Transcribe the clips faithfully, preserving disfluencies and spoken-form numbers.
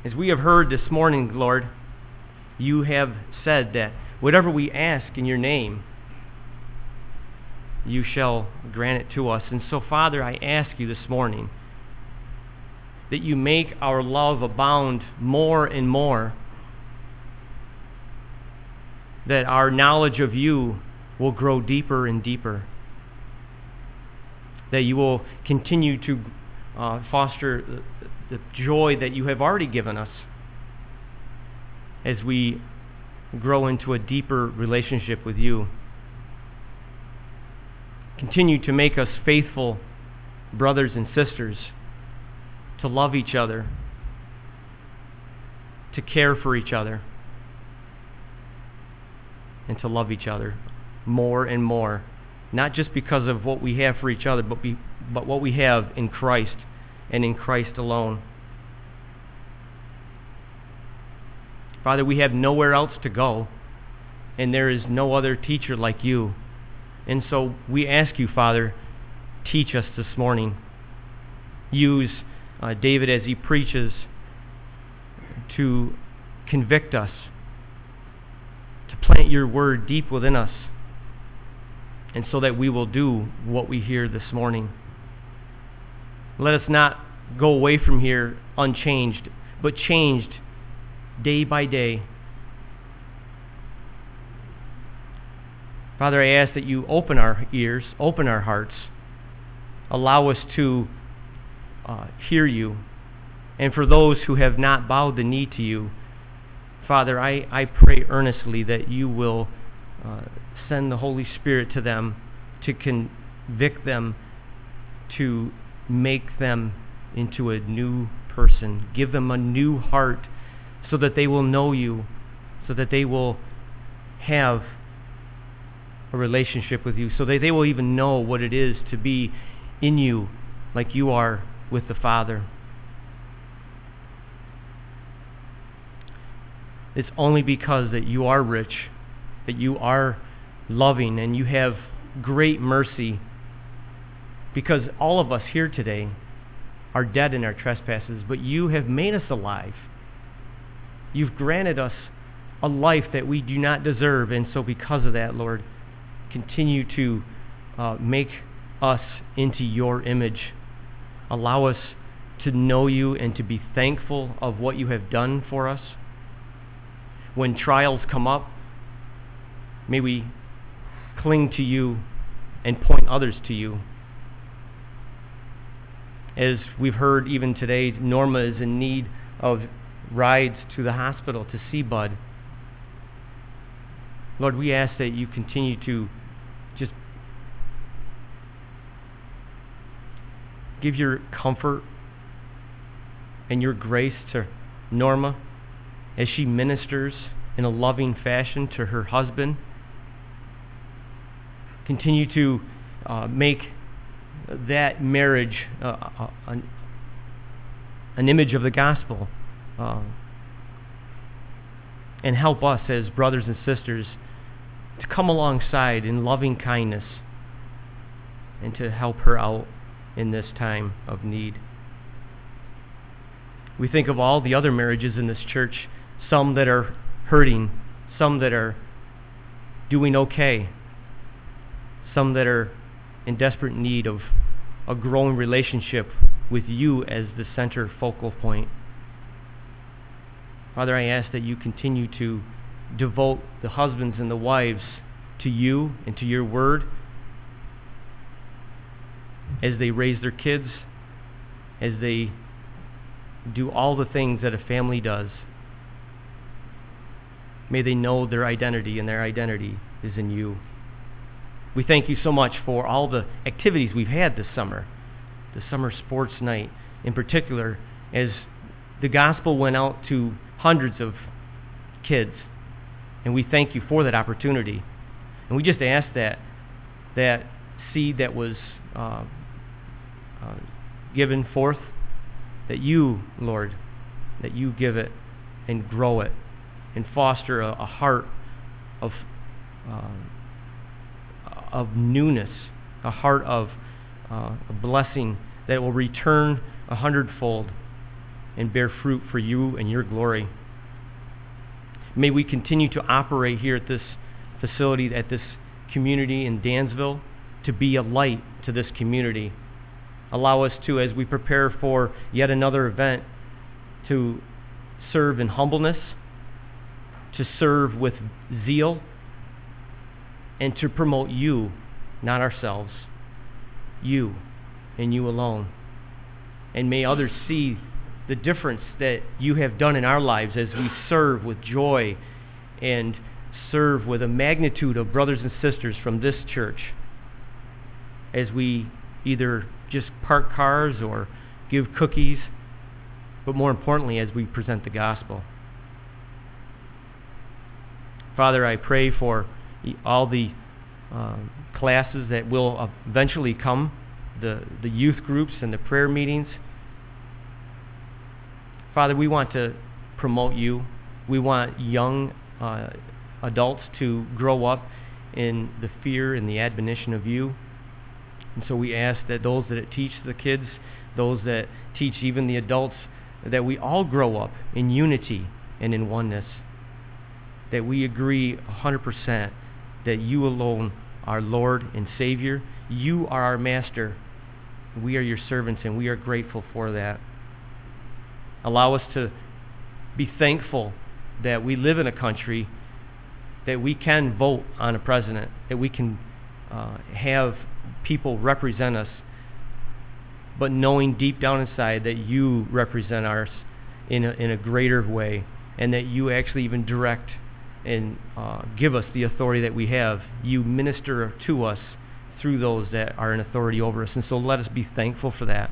As we have heard this morning, Lord, you have said that whatever we ask in your name, you shall grant it to us. And so, Father, I ask you this morning that you make our love abound more and more, that our knowledge of you will grow deeper and deeper, that you will continue to uh, foster the, the joy that you have already given us as we grow into a deeper relationship with you. Continue to make us faithful brothers and sisters, to love each other, to care for each other, and to love each other more and more, not just because of what we have for each other, but, be, but what we have in Christ and in Christ alone. Father, we have nowhere else to go, and there is no other teacher like you. And so we ask you, Father, teach us this morning. Use uh, David as he preaches to convict us, to plant your word deep within us, and so that we will do what we hear this morning. Let us not go away from here unchanged, but changed day by day. Father, I ask that you open our ears, open our hearts, allow us to uh, hear you. And for those who have not bowed the knee to you, Father, I, I pray earnestly that you will uh, send the Holy Spirit to them to convict them, to make them into a new person. Give them a new heart so that they will know you, so that they will have a relationship with you, so that they will even know what it is to be in you like you are with the Father. It's only because that you are rich, that you are loving, and you have great mercy, because all of us here today are dead in our trespasses, but you have made us alive. You've granted us a life that we do not deserve, and so because of that, Lord, continue to uh, make us into your image. Allow us to know you and to be thankful of what you have done for us. When trials come up, may we cling to you and point others to you. As we've heard even today, Norma is in need of rides to the hospital to see Bud. Lord, we ask that you continue to just give your comfort and your grace to Norma as she ministers in a loving fashion to her husband. Continue to uh, make that marriage uh, uh, an, an image of the gospel, uh, and help us as brothers and sisters to come alongside in loving kindness and to help her out in this time of need. We think of all the other marriages in this church, some that are hurting, some that are doing okay, some that are in desperate need of a growing relationship with you as the center focal point. Father, I ask that you continue to devote the husbands and the wives to you and to your word as they raise their kids, as they do all the things that a family does. May they know their identity, and their identity is in you. We thank you so much for all the activities we've had this summer, the summer sports night in particular, as the gospel went out to hundreds of kids. And we thank you for that opportunity. And we just ask that that seed that was uh, uh, given forth, that you, Lord, that you give it and grow it and foster a, a heart of uh, of newness, a heart of uh, a blessing that will return a hundredfold and bear fruit for you and your glory. May we continue to operate here at this facility, at this community in Dansville, to be a light to this community. Allow us to, as we prepare for yet another event, to serve in humbleness, to serve with zeal, and to promote you, not ourselves. You and you alone. And may others see the difference that you have done in our lives as we serve with joy and serve with a magnitude of brothers and sisters from this church, as we either just park cars or give cookies, but more importantly, as we present the gospel. Father, I pray for all the uh, classes that will eventually come, the, the youth groups and the prayer meetings. Father, we want to promote you. We want young uh, adults to grow up in the fear and the admonition of you. And so we ask that those that teach the kids, those that teach even the adults, that we all grow up in unity and in oneness. That we agree one hundred percent that you alone are Lord and Savior. You are our Master. We are your servants, and we are grateful for that. Allow us to be thankful that we live in a country that we can vote on a president, that we can uh, have people represent us, but knowing deep down inside that you represent us in a, in a greater way, and that you actually even direct and uh, give us the authority that we have. You minister to us through those that are in authority over us, and so let us be thankful for that.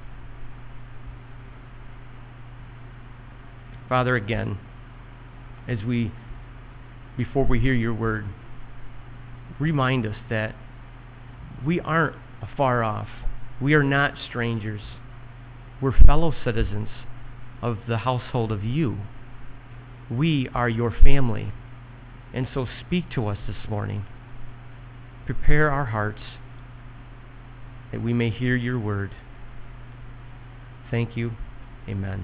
Father, again, as we, before we hear your word, remind us that we aren't afar off. We are not strangers. We're fellow citizens of the household of you. We are your family. And so speak to us this morning. Prepare our hearts that we may hear your word. Thank you. Amen.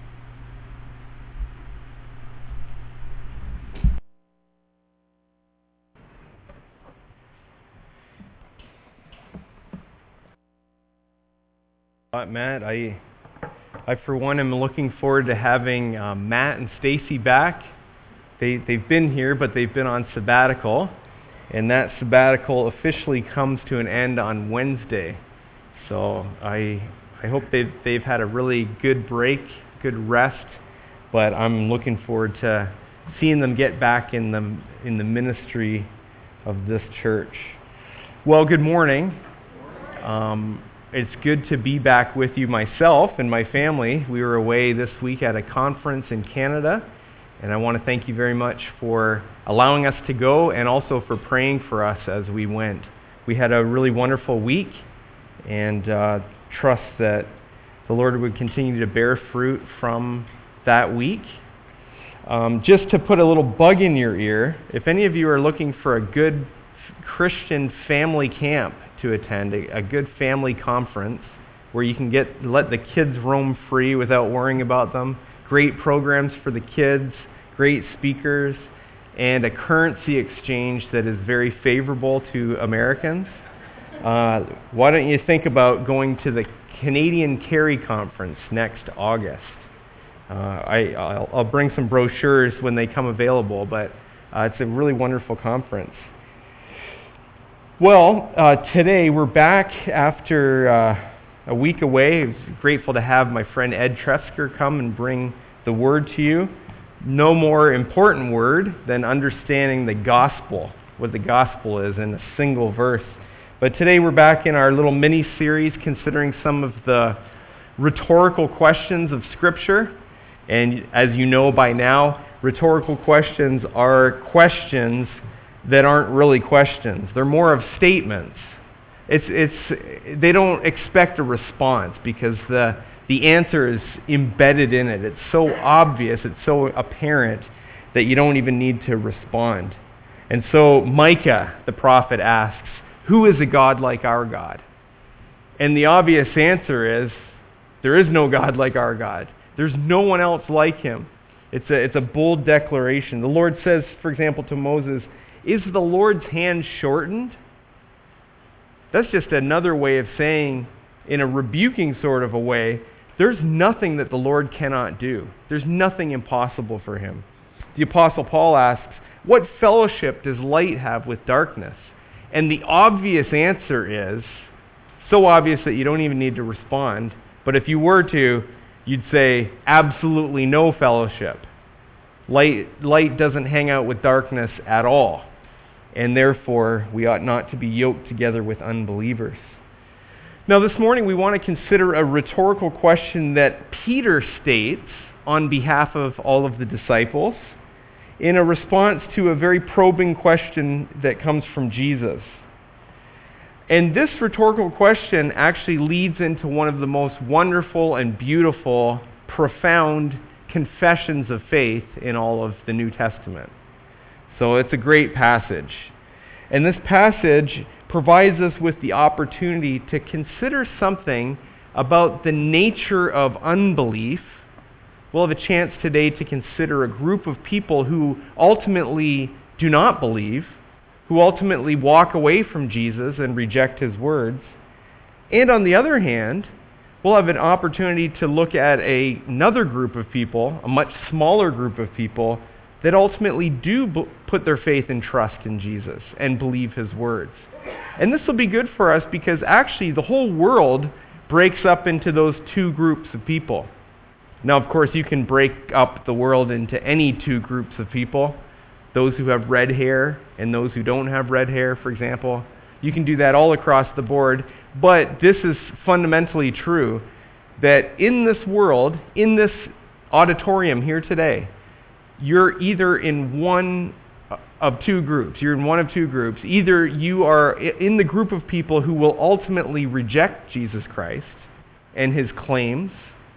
Matt, I, I for one am looking forward to having uh, Matt and Stacy back. They, they've been here, but they've been on sabbatical, and that sabbatical officially comes to an end on Wednesday. So I, I hope they've, they've had a really good break, good rest, but I'm looking forward to seeing them get back in the, in the ministry of this church. Well, good morning. Um, It's good to be back with you myself and my family. We were away this week at a conference in Canada, and I want to thank you very much for allowing us to go and also for praying for us as we went. We had a really wonderful week, and uh, trust that the Lord would continue to bear fruit from that week. Um, just to put a little bug in your ear, if any of you are looking for a good Christian family camp to attend, a, a good family conference where you can get let the kids roam free without worrying about them, great programs for the kids, great speakers, and a currency exchange that is very favorable to Americans, uh, why don't you think about going to the Canadian Carry Conference next August? Uh, I, I'll, I'll bring some brochures when they come available, but uh, it's a really wonderful conference. Well, uh, today we're back after uh, a week away. I was grateful to have my friend Ed Tresker come and bring the word to you. No more important word than understanding the gospel, what the gospel is in a single verse. But today we're back in our little mini-series considering some of the rhetorical questions of Scripture. And as you know by now, rhetorical questions are questions that aren't really questions. They're more of statements. It's it's they don't expect a response because the the answer is embedded in it. It's so obvious, it's so apparent that you don't even need to respond. And so Micah, the prophet, asks, "Who is a God like our God?" And the obvious answer is, there is no God like our God. There's no one else like him. It's a, it's a bold declaration. The Lord says, for example, to Moses, "Is the Lord's hand shortened?" That's just another way of saying, in a rebuking sort of a way, there's nothing that the Lord cannot do. There's nothing impossible for him. The Apostle Paul asks, "What fellowship does light have with darkness?" And the obvious answer is, so obvious that you don't even need to respond, but if you were to, you'd say, absolutely no fellowship. Light, light doesn't hang out with darkness at all, and therefore we ought not to be yoked together with unbelievers. Now this morning we want to consider a rhetorical question that Peter states on behalf of all of the disciples in a response to a very probing question that comes from Jesus. And this rhetorical question actually leads into one of the most wonderful and beautiful, profound confessions of faith in all of the New Testament. So it's a great passage. And this passage provides us with the opportunity to consider something about the nature of unbelief. We'll have a chance today to consider a group of people who ultimately do not believe, who ultimately walk away from Jesus and reject his words. And on the other hand, we'll have an opportunity to look at a, another group of people, a much smaller group of people, that ultimately do b- put their faith and trust in Jesus and believe his words. And this will be good for us because actually the whole world breaks up into those two groups of people. Now, of course, you can break up the world into any two groups of people. Those who have red hair and those who don't have red hair, for example. You can do that all across the board. But this is fundamentally true, that in this world, in this auditorium here today, you're either in one of two groups. You're in one of two groups. Either you are in the group of people who will ultimately reject Jesus Christ and his claims,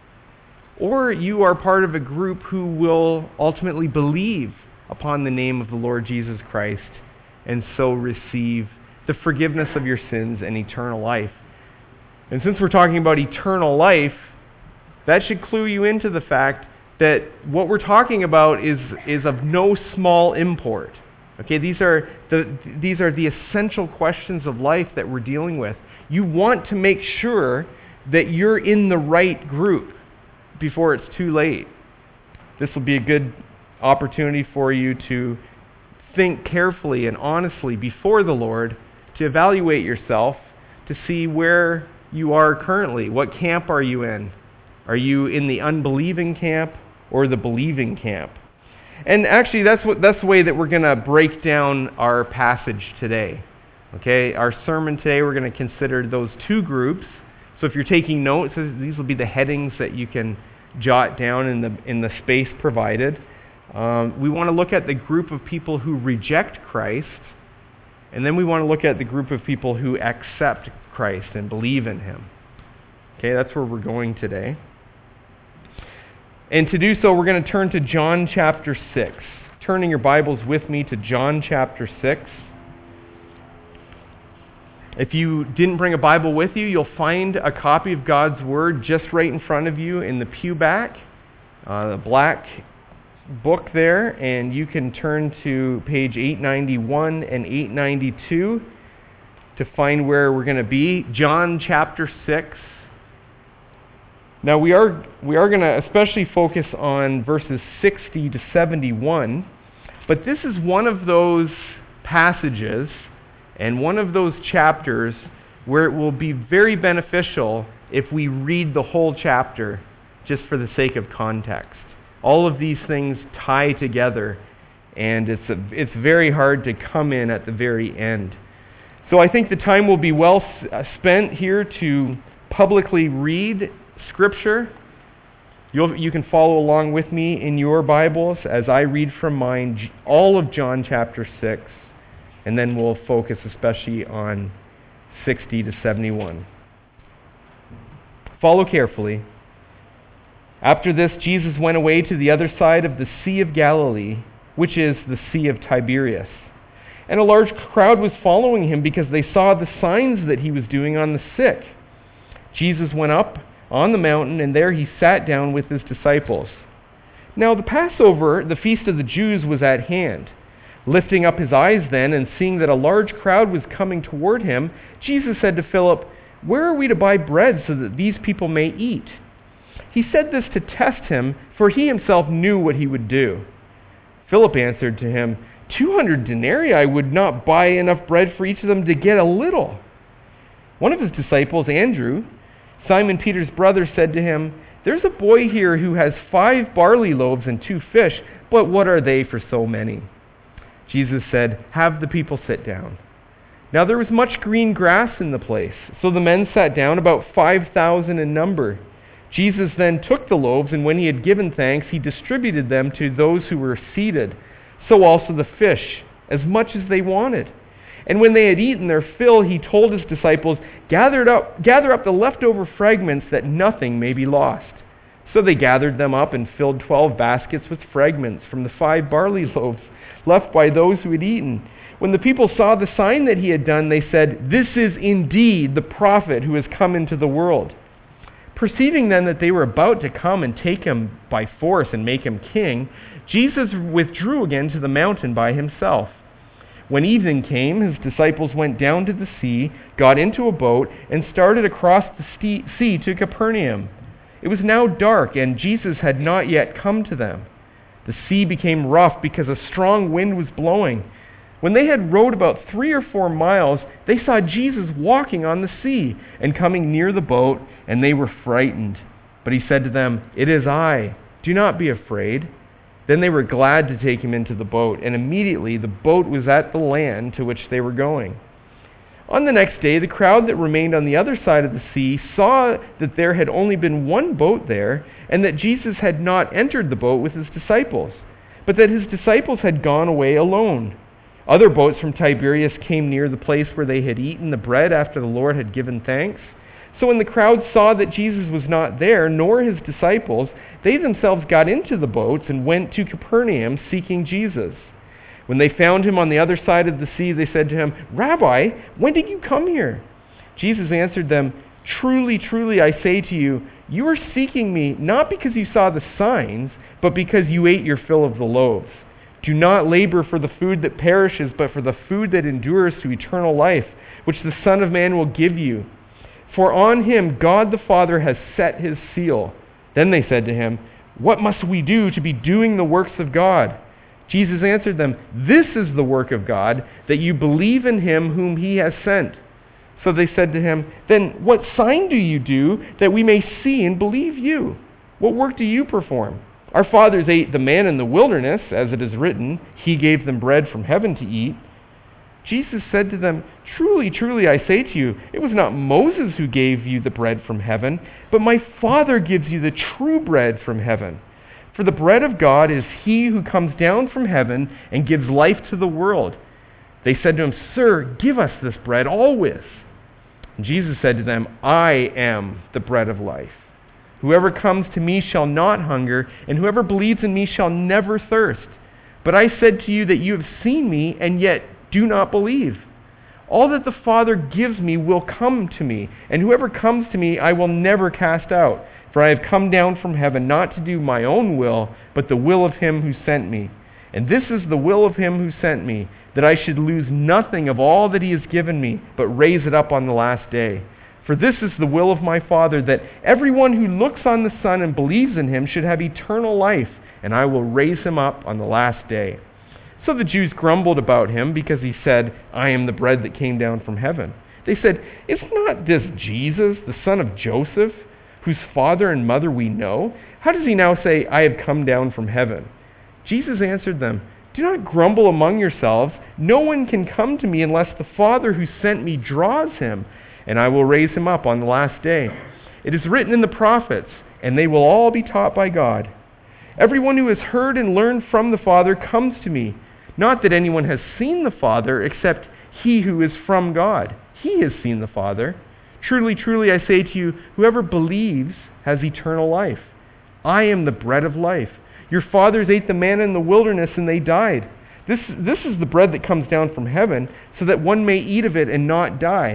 or you are part of a group who will ultimately believe upon the name of the Lord Jesus Christ and so receive the forgiveness of your sins and eternal life. And since we're talking about eternal life, that should clue you into the fact that what we're talking about is, is of no small import. Okay, these are the these are the essential questions of life that we're dealing with. You want to make sure that you're in the right group before it's too late. This will be a good opportunity for you to think carefully and honestly before the Lord, to evaluate yourself, to see where you are currently. What camp are you in? Are you in the unbelieving camp or the believing camp? And actually, that's what that's the way that we're going to break down our passage today. Okay, our sermon today, we're going to consider those two groups. So if you're taking notes, these will be the headings that you can jot down in the in the space provided. Um, we want to look at the group of people who reject Christ, and then we want to look at the group of people who accept Christ and believe in him. Okay, that's where we're going today. And to do so, we're going to turn to John chapter six. Turning your Bibles with me to John chapter six. If you didn't bring a Bible with you, you'll find a copy of God's Word just right in front of you in the pew back, uh, the black book there, and you can turn to page eight ninety-one and eight ninety-two to find where we're going to be. John chapter six. Now we are we are going to especially focus on verses sixty to seventy-one, but this is one of those passages and one of those chapters where it will be very beneficial if we read the whole chapter just for the sake of context. All of these things tie together, and it's a, it's very hard to come in at the very end. So I think the time will be well spent here to publicly read Scripture. You'll, you can follow along with me in your Bibles as I read from mine all of John chapter six, and then we'll focus especially on sixty to seventy-one. Follow carefully. After this, Jesus went away to the other side of the Sea of Galilee, which is the Sea of Tiberias. And a large crowd was following him because they saw the signs that he was doing on the sick. Jesus went up on the mountain, and there he sat down with his disciples. Now the Passover, the feast of the Jews, was at hand. Lifting up his eyes then, and seeing that a large crowd was coming toward him, Jesus said to Philip, "Where are we to buy bread so that these people may eat?" He said this to test him, for he himself knew what he would do. Philip answered to him, Two hundred denarii would not buy enough bread for each of them to get a little." One of his disciples, Andrew, Simon Peter's brother, said to him, "There's a boy here who has five barley loaves and two fish, but what are they for so many?" Jesus said, "Have the people sit down." Now there was much green grass in the place, so the men sat down, about five thousand in number. Jesus then took the loaves, and when he had given thanks, he distributed them to those who were seated. So also the fish, as much as they wanted. And when they had eaten their fill, he told his disciples, "Gather up, gather up the leftover fragments, that nothing may be lost." So they gathered them up and filled twelve baskets with fragments from the five barley loaves left by those who had eaten. When the people saw the sign that he had done, they said, "This is indeed the prophet who has come into the world." Perceiving then that they were about to come and take him by force and make him king, Jesus withdrew again to the mountain by himself. When evening came, his disciples went down to the sea, got into a boat, and started across the sea to Capernaum. It was now dark, and Jesus had not yet come to them. The sea became rough because a strong wind was blowing. When they had rowed about three or four miles, they saw Jesus walking on the sea and coming near the boat, and they were frightened. But he said to them, "It is I. Do not be afraid." Then they were glad to take him into the boat, and immediately the boat was at the land to which they were going. On the next day, the crowd that remained on the other side of the sea saw that there had only been one boat there, and that Jesus had not entered the boat with his disciples, but that his disciples had gone away alone. Other boats from Tiberias came near the place where they had eaten the bread after the Lord had given thanks. So when the crowd saw that Jesus was not there, nor his disciples, they themselves got into the boats and went to Capernaum seeking Jesus. When they found him on the other side of the sea, they said to him, "Rabbi, when did you come here?" Jesus answered them, "Truly, truly, I say to you, you are seeking me not because you saw the signs, but because you ate your fill of the loaves. Do not labor for the food that perishes, but for the food that endures to eternal life, which the Son of Man will give you. For on him God the Father has set his seal." Then they said to him, "What must we do to be doing the works of God?" Jesus answered them, "This is the work of God, that you believe in him whom he has sent." So they said to him, "Then what sign do you do that we may see and believe you? What work do you perform? Our fathers ate the manna in the wilderness, as it is written, 'He gave them bread from heaven to eat.'" Jesus said to them, "Truly, truly, I say to you, it was not Moses who gave you the bread from heaven, but my Father gives you the true bread from heaven. For the bread of God is he who comes down from heaven and gives life to the world." They said to him, "Sir, give us this bread always." And Jesus said to them, "I am the bread of life. Whoever comes to me shall not hunger, and whoever believes in me shall never thirst. But I said to you that you have seen me, and yet do not believe. All that the Father gives me will come to me, and whoever comes to me I will never cast out. For I have come down from heaven not to do my own will, but the will of him who sent me. And this is the will of him who sent me, that I should lose nothing of all that he has given me, but raise it up on the last day. For this is the will of my Father, that everyone who looks on the Son and believes in him should have eternal life, and I will raise him up on the last day." So the Jews grumbled about him because he said, "I am the bread that came down from heaven." They said, "Is not this Jesus, the son of Joseph, whose father and mother we know? How does he now say, 'I have come down from heaven'?" Jesus answered them, "Do not grumble among yourselves. No one can come to me unless the Father who sent me draws him, and I will raise him up on the last day. It is written in the prophets, and they will all be taught by God. Everyone who has heard and learned from the Father comes to me. Not that anyone has seen the Father, except he who is from God. He has seen the Father. Truly, truly, I say to you, whoever believes has eternal life. I am the bread of life. Your fathers ate the manna in the wilderness, and they died. This, this is the bread that comes down from heaven, so that one may eat of it and not die.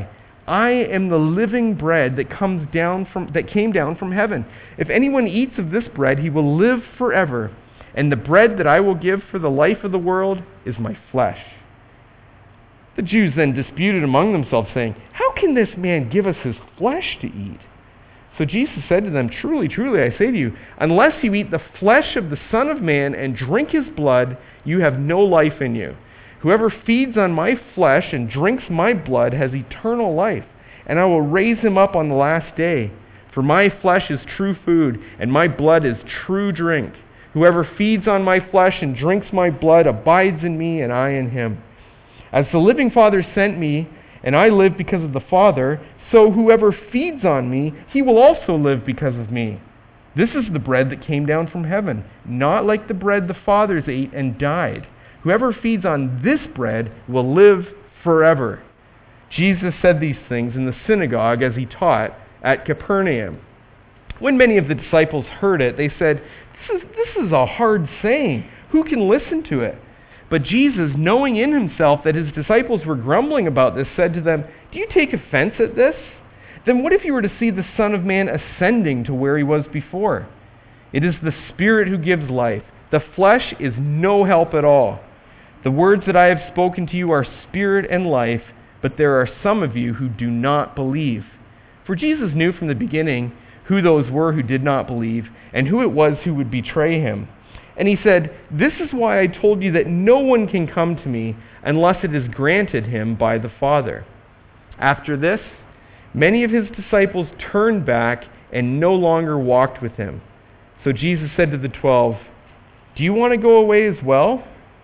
I am the living bread that comes down from that came down from heaven. If anyone eats of this bread, he will live forever. And the bread that I will give for the life of the world is my flesh." The Jews then disputed among themselves, saying, "How can this man give us his flesh to eat?" So Jesus said to them, "Truly, truly, I say to you, unless you eat the flesh of the Son of Man and drink his blood, you have no life in you. Whoever feeds on my flesh and drinks my blood has eternal life, and I will raise him up on the last day. For my flesh is true food, and my blood is true drink. Whoever feeds on my flesh and drinks my blood abides in me, and I in him. As the living Father sent me, and I live because of the Father, so whoever feeds on me, he will also live because of me. This is the bread that came down from heaven, not like the bread the fathers ate and died. Whoever feeds on this bread will live forever." Jesus said these things in the synagogue as he taught at Capernaum. When many of the disciples heard it, they said, This is, this is a hard saying. Who can listen to it? But Jesus, knowing in himself that his disciples were grumbling about this, said to them, "Do you take offense at this? Then what if you were to see the Son of Man ascending to where he was before? It is the Spirit who gives life. The flesh is no help at all. The words that I have spoken to you are spirit and life, but there are some of you who do not believe." For Jesus knew from the beginning who those were who did not believe, and who it was who would betray him. And he said, "This is why I told you that no one can come to me unless it is granted him by the Father." After this, many of his disciples turned back and no longer walked with him. So Jesus said to the twelve, "Do you want to go away as well?"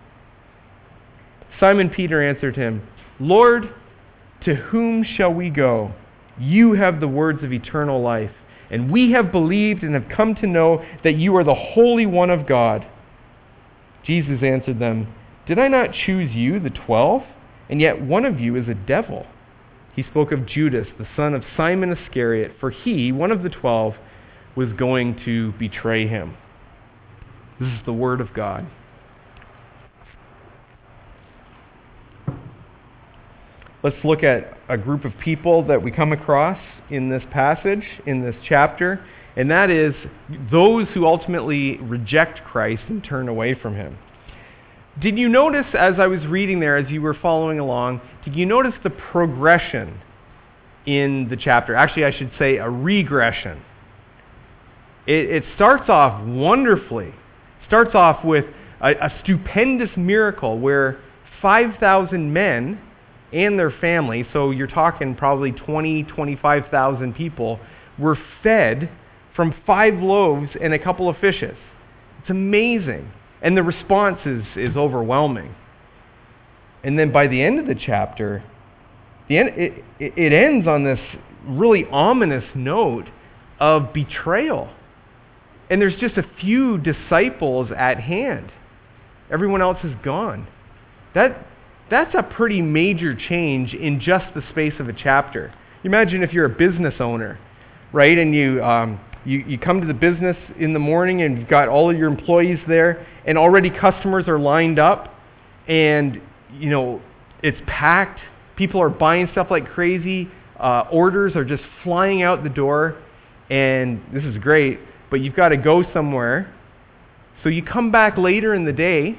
Simon Peter answered him, "Lord, to whom shall we go? You have the words of eternal life, and we have believed and have come to know that you are the Holy One of God." Jesus answered them, "Did I not choose you, the twelve? And yet one of you is a devil." He spoke of Judas, the son of Simon Iscariot, for he, one of the twelve, was going to betray him. This is the word of God. Let's look at a group of people that we come across in this passage, in this chapter, and that is those who ultimately reject Christ and turn away from him. Did you notice, as I was reading there, as you were following along, did you notice the progression in the chapter? Actually, I should say a regression. It, it starts off wonderfully. Starts off with a, a stupendous miracle where five thousand men and their family, so you're talking probably twenty, twenty-five thousand people, were fed from five loaves and a couple of fishes. It's amazing. And the response is, is overwhelming. And then by the end of the chapter, the end, it, it ends on this really ominous note of betrayal. And there's just a few disciples at hand. Everyone else is gone. That That's a pretty major change in just the space of a chapter. Imagine if you're a business owner, right? And you, um, you you come to the business in the morning and you've got all of your employees there, and already customers are lined up, and you know it's packed. People are buying stuff like crazy. Uh, orders are just flying out the door, and this is great. But you've got to go somewhere, so you come back later in the day,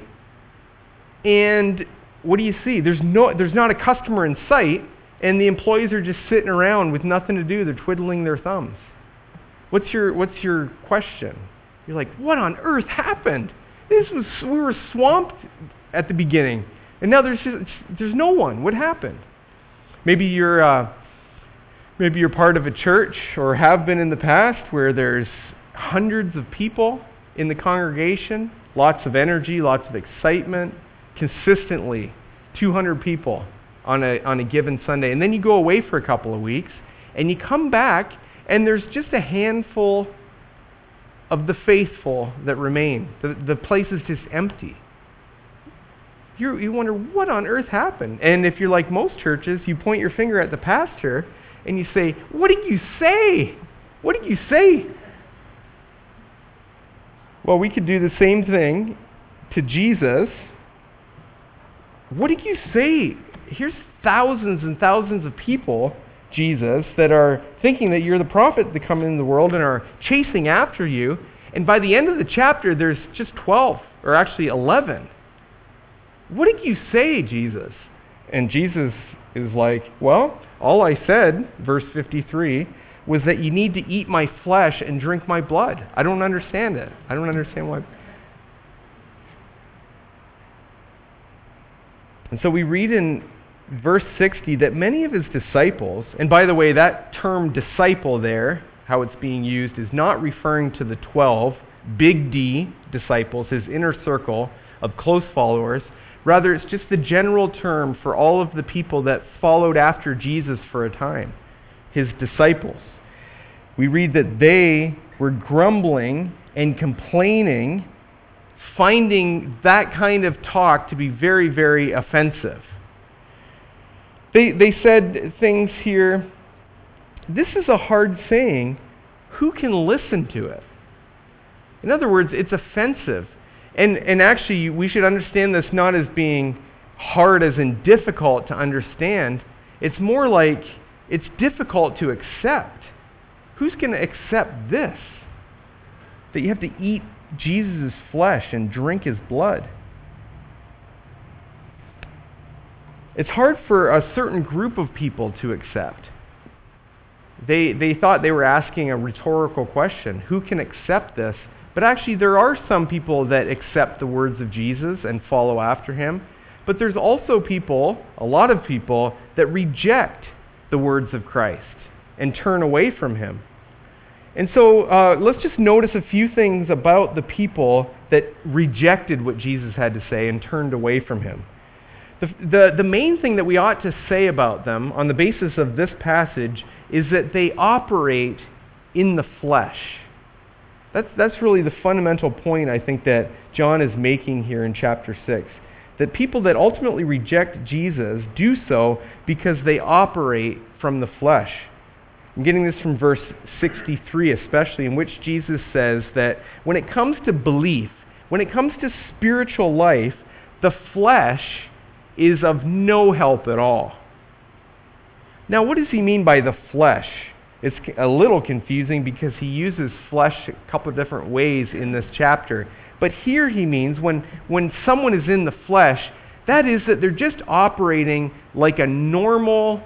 and what do you see? There's no, there's not a customer in sight, and the employees are just sitting around with nothing to do. They're twiddling their thumbs. What's your, what's your question? You're like, what on earth happened? This was, we were swamped at the beginning, and now there's just, there's no one. What happened? Maybe you're, uh, maybe you're part of a church, or have been in the past, where there's hundreds of people in the congregation, lots of energy, lots of excitement. Consistently, two hundred people on a on a given Sunday. And then you go away for a couple of weeks, and you come back, and there's just a handful of the faithful that remain. The, the place is just empty. You you wonder, what on earth happened? And if you're like most churches, you point your finger at the pastor, and you say, what did you say? What did you say? Well, we could do the same thing to Jesus. What did you say? Here's thousands and thousands of people Jesus, that are thinking that you're the prophet to come into the world and are chasing after you. And by the end of the chapter, there's just twelve, or actually eleven. What did you say, Jesus? And Jesus is like, well, all I said, verse fifty-three, was that you need to eat my flesh and drink my blood. I don't understand it. I don't understand why. And so we read in verse sixty that many of his disciples, and by the way, that term disciple there, how it's being used, is not referring to the twelve, big D disciples, his inner circle of close followers. Rather, it's just the general term for all of the people that followed after Jesus for a time, his disciples. We read that they were grumbling and complaining, finding that kind of talk to be very, very offensive. They, they said things here, this is a hard saying, who can listen to it? In other words, it's offensive. And, and actually, we should understand this not as being hard as in difficult to understand. It's more like it's difficult to accept. Who's going to accept this? That you have to eat Jesus' flesh and drink his blood. It's hard for a certain group of people to accept. They, they thought they were asking a rhetorical question. Who can accept this? But actually, there are some people that accept the words of Jesus and follow after him. But there's also people, a lot of people, that reject the words of Christ and turn away from him. And so uh, let's just notice a few things about the people that rejected what Jesus had to say and turned away from him. The, the, the main thing that we ought to say about them on the basis of this passage is that they operate in the flesh. That's, that's really the fundamental point, I think, that John is making here in chapter six. That people that ultimately reject Jesus do so because they operate from the flesh. I'm getting this from verse sixty-three especially, in which Jesus says that when it comes to belief, when it comes to spiritual life, the flesh is of no help at all. Now, what does he mean by the flesh? It's a little confusing because he uses flesh a couple of different ways in this chapter. But here he means when, when someone is in the flesh, that is that they're just operating like a normal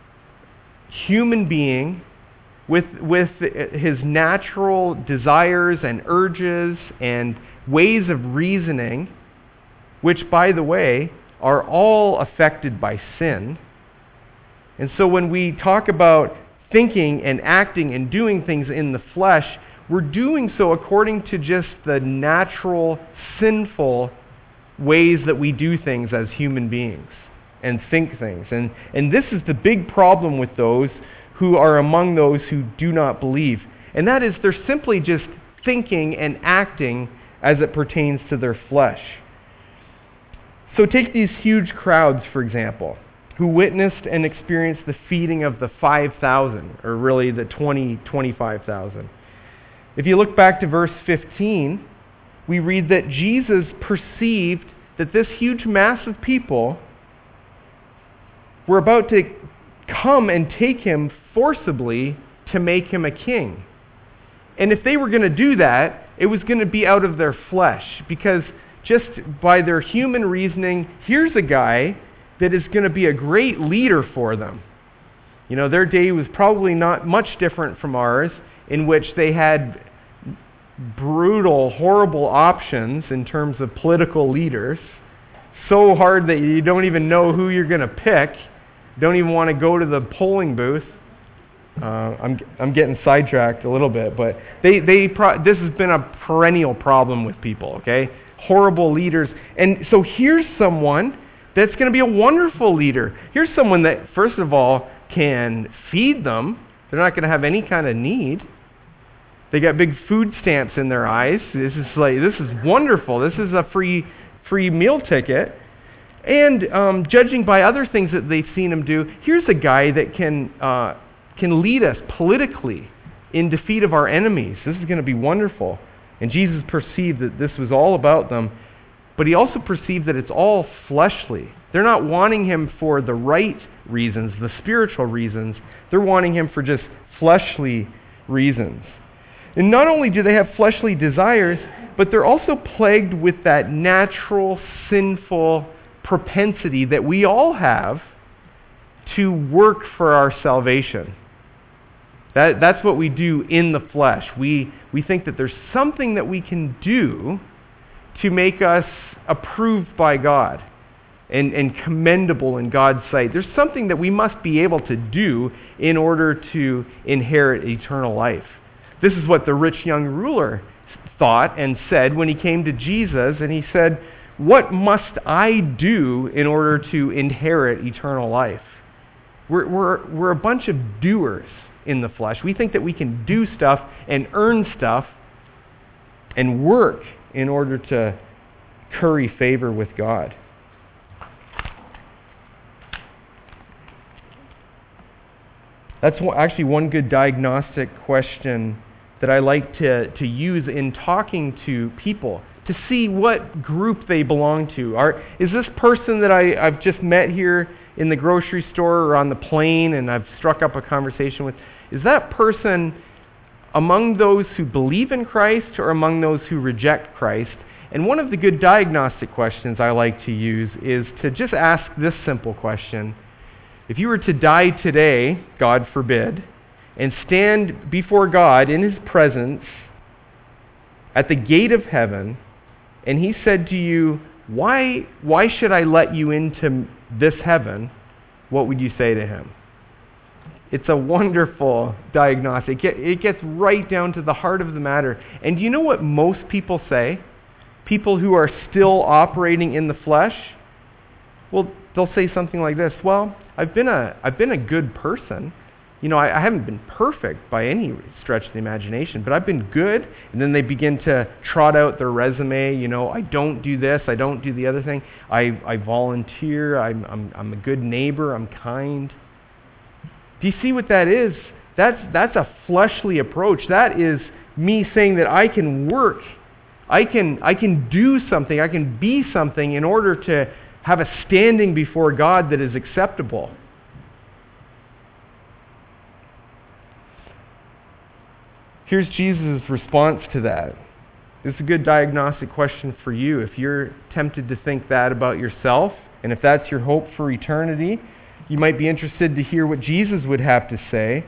human being with, with his natural desires and urges and ways of reasoning, which, by the way, are all affected by sin. And so when we talk about thinking and acting and doing things in the flesh, we're doing so according to just the natural, sinful ways that we do things as human beings and think things. And, and this is the big problem with those who are among those who do not believe. And that is they're simply just thinking and acting as it pertains to their flesh. So take these huge crowds, for example, who witnessed and experienced the feeding of the five thousand, or really the twenty, twenty-five thousand. If you look back to verse fifteen, we read that Jesus perceived that this huge mass of people were about to come and take him forcibly to make him a king. And if they were going to do that, it was going to be out of their flesh, because just by their human reasoning, here's a guy that is going to be a great leader for them. You know, their day was probably not much different from ours, in which they had brutal, horrible options in terms of political leaders. So hard that you don't even know who you're going to pick. Don't even want to go to the polling booth. Uh, I'm I'm getting sidetracked a little bit, but they they pro- this has been a perennial problem with people. Okay, horrible leaders, and so here's someone that's going to be a wonderful leader. Here's someone that, first of all, can feed them. They're not going to have any kind of need. They got big food stamps in their eyes. This is like this is wonderful. This is a free free meal ticket. And um, judging by other things that they've seen him do, here's a guy that can uh, can lead us politically in defeat of our enemies. This is going to be wonderful. And Jesus perceived that this was all about them. but he also perceived that it's all fleshly. They're not wanting him for the right reasons, the spiritual reasons. They're wanting him for just fleshly reasons. And not only do they have fleshly desires, but they're also plagued with that natural, sinful propensity that we all have to work for our salvation. That, that's what we do in the flesh. We, we think that there's something that we can do to make us approved by God and, and commendable in God's sight. There's something that we must be able to do in order to inherit eternal life. This is what the rich young ruler thought and said when he came to Jesus, and he said, "What must I do in order to inherit eternal life?" We're, we're, we're a bunch of doers in the flesh. We think that we can do stuff and earn stuff and work in order to curry favor with God. That's actually one good diagnostic question that I like to, to use in talking to people to see what group they belong to. Are, is this person that I, I've just met here in the grocery store or on the plane and I've struck up a conversation with, is that person among those who believe in Christ or among those who reject Christ? And one of the good diagnostic questions I like to use is to just ask this simple question. If you were to die today, God forbid, and stand before God in His presence at the gate of heaven, and He said to you, why, why should I let you into this heaven? What would you say to Him? It's a wonderful diagnostic. It gets right down to the heart of the matter. And do you know what most people say? People who are still operating in the flesh? Well, they'll say something like this. Well, I've been a, I've been a good person. You know, I, I haven't been perfect by any stretch of the imagination, but I've been good. And then they begin to trot out their resume. You know, I don't do this, I don't do the other thing. I, I volunteer, I'm, I'm, I'm a good neighbor, I'm kind. Do you see what that is? That's, that's a fleshly approach. That is me saying that I can work. I can, I can do something. I can be something in order to have a standing before God that is acceptable. Here's Jesus' response to that. It's a good diagnostic question for you. If you're tempted to think that about yourself, and if that's your hope for eternity, you might be interested to hear what Jesus would have to say.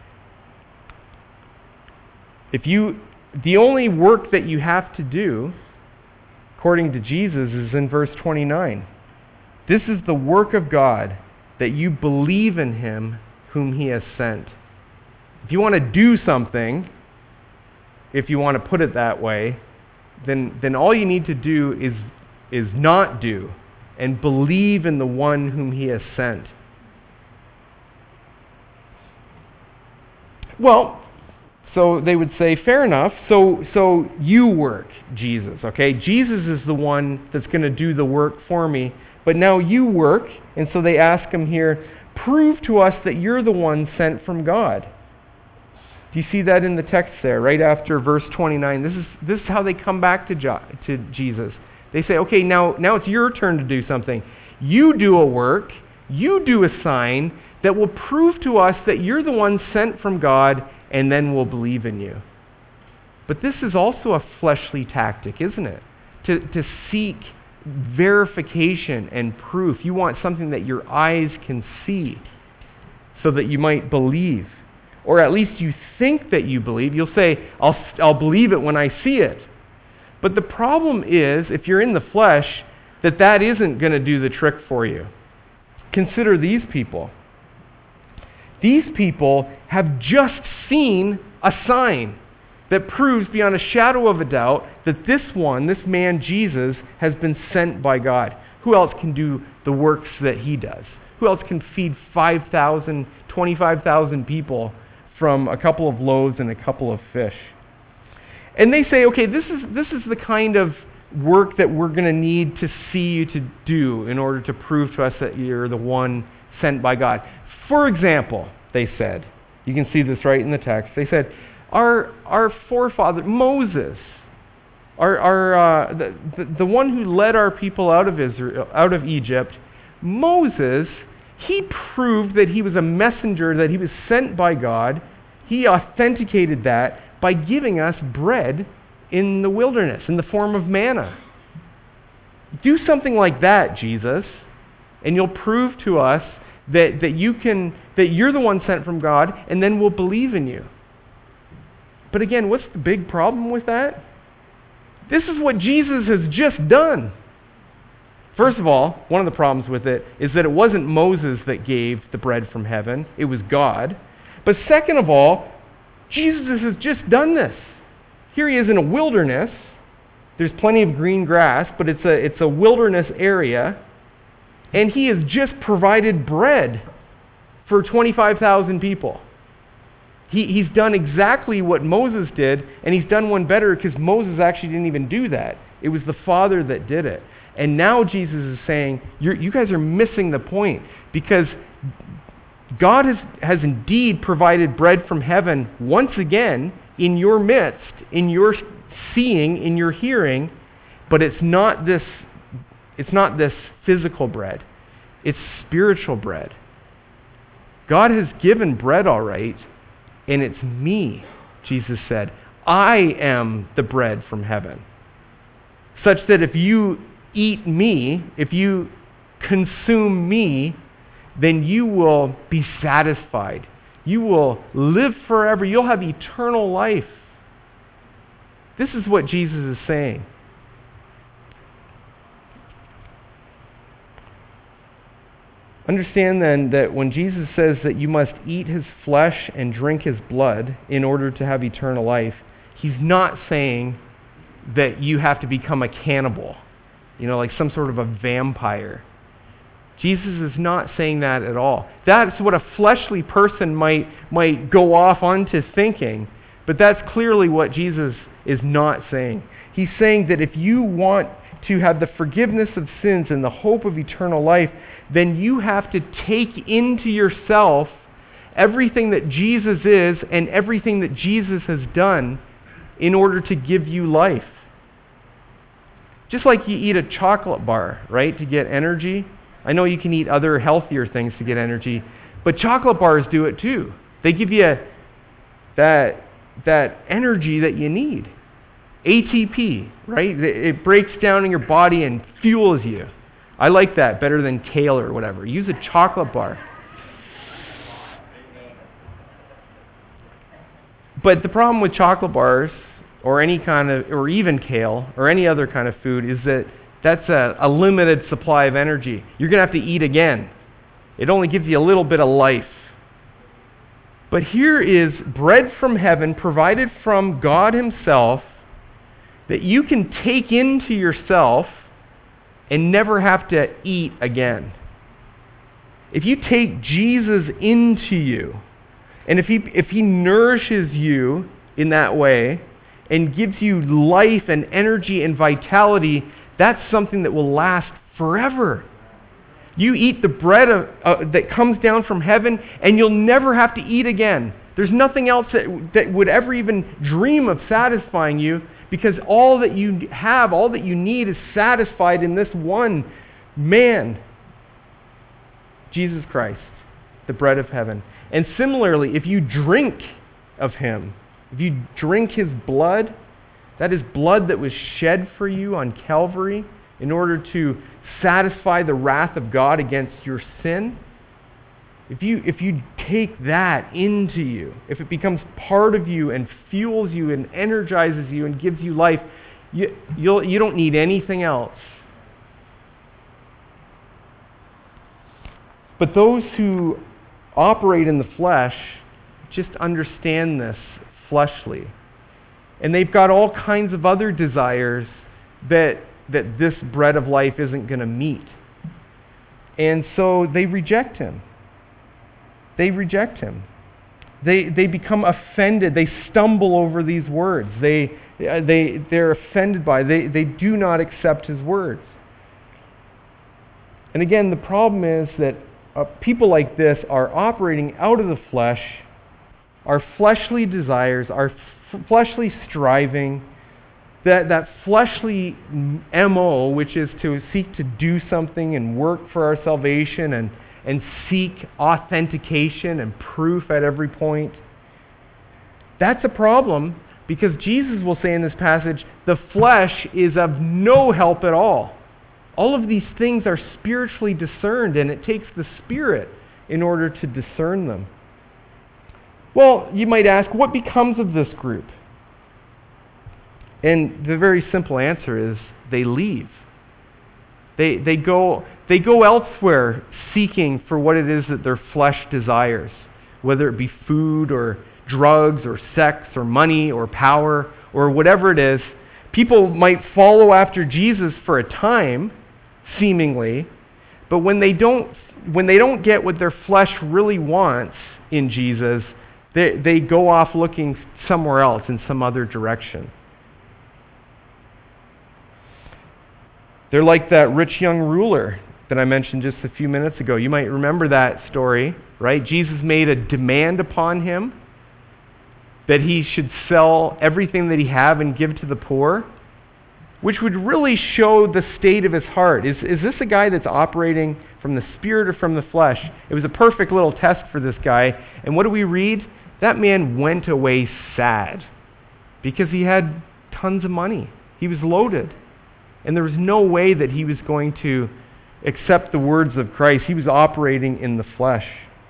If you, the only work that you have to do, according to Jesus, is in verse twenty-nine. This is the work of God, that you believe in Him whom He has sent. If you want to do something, if you want to put it that way, then, then all you need to do is, is not do and believe in the one whom He has sent. Well, so they would say, fair enough, so, so you work, Jesus, okay? Jesus is the one that's going to do the work for me, but now you work, and so they ask Him here, prove to us that you're the one sent from God. Do you see that in the text there, right after verse twenty-nine? This is, this is how they come back to, jo- to Jesus. They say, okay, now, now it's your turn to do something. You do a work, you do a sign that will prove to us that you're the one sent from God, and then we'll believe in you. But this is also a fleshly tactic, isn't it? To, to seek verification and proof. You want something that your eyes can see so that you might believe. Or at least you think that you believe. You'll say, I'll, I'll believe it when I see it. But the problem is, if you're in the flesh, that that isn't going to do the trick for you. Consider these people. These people have just seen a sign that proves beyond a shadow of a doubt that this one, this man Jesus, has been sent by God. Who else can do the works that he does? Who else can feed five thousand, twenty-five thousand people from a couple of loaves and a couple of fish? And they say, okay, this is, this is the kind of work that we're going to need to see you to do in order to prove to us that you're the one sent by God. For example, they said, you can see this right in the text, they said, our, our forefather, Moses, Our, our, uh, the, the, the one who led our people out of Israel, out of Egypt, Moses, he proved that he was a messenger, that he was sent by God. He authenticated that by giving us bread in the wilderness, in the form of manna. Do something like that, Jesus, and you'll prove to us that, that you can, that you're the one sent from God, and then we'll believe in you. But again, what's the big problem with that? This is what Jesus has just done. First of all, one of the problems with it is that it wasn't Moses that gave the bread from heaven. It was God. But second of all, Jesus has just done this. Here he is in a wilderness. There's plenty of green grass, but it's a, it's a wilderness area. And he has just provided bread for twenty-five thousand people. He, he's done exactly what Moses did, and he's done one better because Moses actually didn't even do that. It was the Father that did it. And now Jesus is saying, You're, you guys are missing the point, because God has, has indeed provided bread from heaven once again in your midst, in your seeing, in your hearing, but it's not this, it's not this physical bread. It's spiritual bread. God has given bread all right, and it's me, Jesus said. I am the bread from heaven. Such that if you eat me, if you consume me, then you will be satisfied. You will live forever. You'll have eternal life. This is what Jesus is saying. Understand then that when Jesus says that you must eat his flesh and drink his blood in order to have eternal life, he's not saying that you have to become a cannibal, you know, like some sort of a vampire. Jesus is not saying that at all. That's what a fleshly person might, might go off onto thinking, but that's clearly what Jesus is not saying. He's saying that if you want to have the forgiveness of sins and the hope of eternal life, then you have to take into yourself everything that Jesus is and everything that Jesus has done in order to give you life. Just like you eat a chocolate bar, right, to get energy. I know you can eat other healthier things to get energy, but chocolate bars do it too. They give you that, that energy that you need. A T P, right? It breaks down in your body and fuels you. I like that better than kale or whatever. Use a chocolate bar. But the problem with chocolate bars, or any kind of, or even kale, or any other kind of food, is that that's a, a limited supply of energy. You're going to have to eat again. It only gives you a little bit of life. But here is bread from heaven, provided from God himself, that you can take into yourself and never have to eat again. If you take Jesus into you, and if he, if he nourishes you in that way, and gives you life and energy and vitality, that's something that will last forever. You eat the bread of, uh, that comes down from heaven, and you'll never have to eat again. There's nothing else that, that would ever even dream of satisfying you, because all that you have, all that you need is satisfied in this one man, Jesus Christ, the bread of heaven. And similarly, if you drink of him, if you drink his blood, that is blood that was shed for you on Calvary in order to satisfy the wrath of God against your sin. If you, if you take that into you, if it becomes part of you and fuels you and energizes you and gives you life, you, you'll, you don't need anything else. But those who operate in the flesh just understand this fleshly. And they've got all kinds of other desires that, that this bread of life isn't going to meet. And so they reject him. They reject him. They, they become offended. They stumble over these words. They, they, they're offended by it. They, they do not accept his words. And again, the problem is that uh, people like this are operating out of the flesh, our fleshly desires, our f- fleshly striving, that, that fleshly M O, which is to seek to do something and work for our salvation and, and seek authentication and proof at every point, that's a problem, because Jesus will say in this passage, the flesh is of no help at all. All of these things are spiritually discerned, and it takes the Spirit in order to discern them. Well, you might ask, what becomes of this group? And the very simple answer is they leave. They, they, go, they go elsewhere seeking for what it is that their flesh desires, whether it be food or drugs or sex or money or power or whatever it is. People might follow after Jesus for a time, seemingly, but when they don't when they don't get what their flesh really wants in Jesus, they, they go off looking somewhere else in some other direction. They're like that rich young ruler that I mentioned just a few minutes ago. You might remember that story, right? Jesus made a demand upon him that he should sell everything that he had and give to the poor, which would really show the state of his heart. Is, is this a guy that's operating from the spirit or from the flesh? It was a perfect little test for this guy. And what do we read? That man went away sad because he had tons of money. He was loaded. And there was no way that he was going to accept the words of Christ. He was operating in the flesh.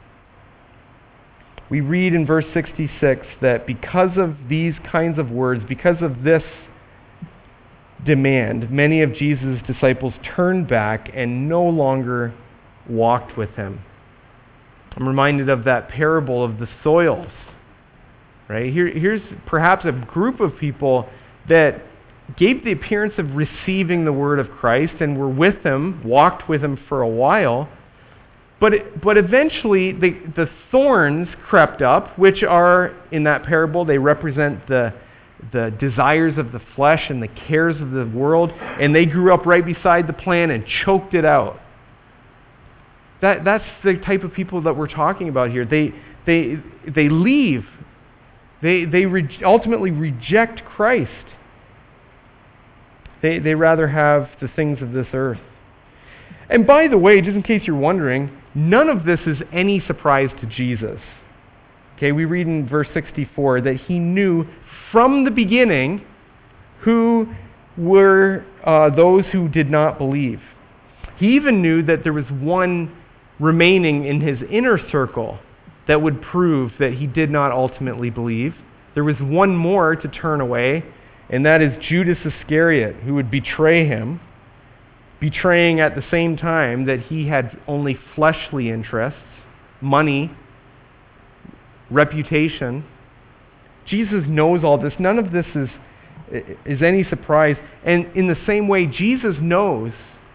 We read in verse sixty-six that because of these kinds of words, because of this demand, many of Jesus' disciples turned back and no longer walked with him. I'm reminded of that parable of the soils. Right? Here, here's perhaps a group of people that gave the appearance of receiving the word of Christ and were with him, walked with him for a while, but it, but eventually the, the thorns crept up, which are, in that parable, they represent the, the desires of the flesh and the cares of the world, and they grew up right beside the plant and choked it out. That, that's the type of people that we're talking about here. They, they, they leave. They, they re- ultimately reject Christ. They, they rather have the things of this earth. And by the way, just in case you're wondering, none of this is any surprise to Jesus. Okay, we read in verse sixty-four that he knew from the beginning who were uh, those who did not believe. He even knew that there was one remaining in his inner circle that would prove that he did not ultimately believe. There was one more to turn away, and that is Judas Iscariot, who would betray him, betraying at the same time that he had only fleshly interests, money, reputation. Jesus knows all this. None of this is, is any surprise. And in the same way, Jesus knows